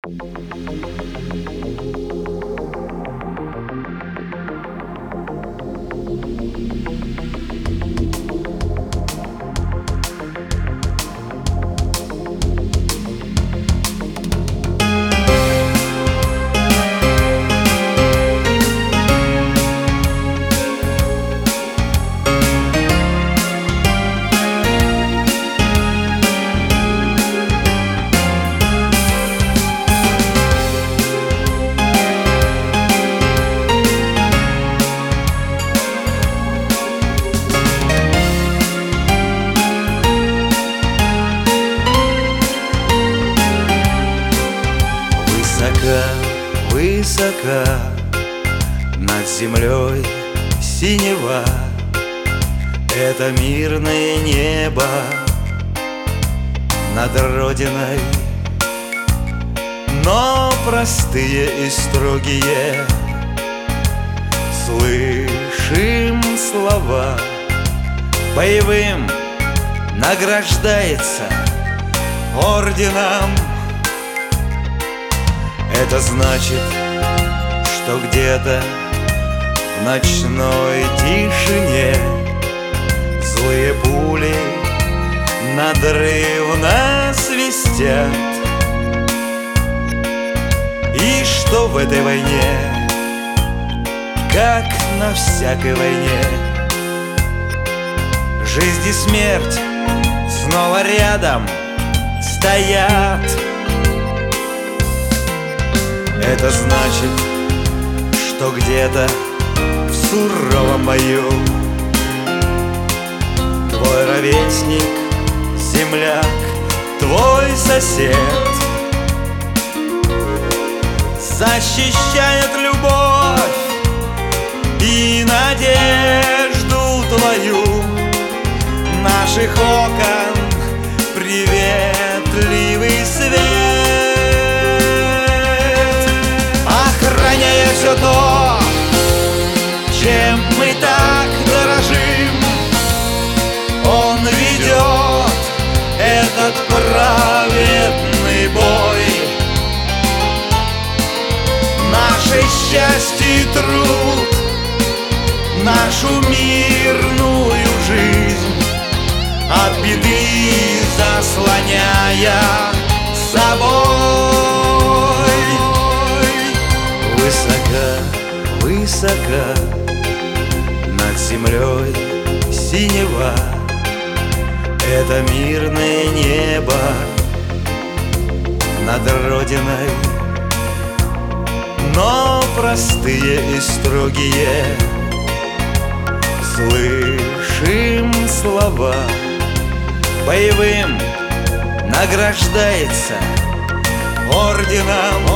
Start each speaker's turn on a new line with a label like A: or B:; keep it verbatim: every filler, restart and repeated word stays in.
A: Высока над землей синева — это мирное небо над Родиной. Но простые и строгие слышим слова: боевым награждается орденом. Это значит, что где-то в ночной тишине злые пули надрывно свистят, и что в этой войне, как на всякой войне, жизнь и смерть снова рядом стоят. Это значит, что где-то в суровом бою твой ровесник, земляк, твой сосед защищает любовь и надежду твою. Наших окон приветливый свет, охраняя все то, чем мы так дорожим. Он ведет этот праведный бой. Наше счастье и труд, нашу мирную жизнь от беды заслоняя собой. Высока, высока над землей синева — это мирное небо над Родиной. Но простые и строгие слышим слова: боевым награждается орденом.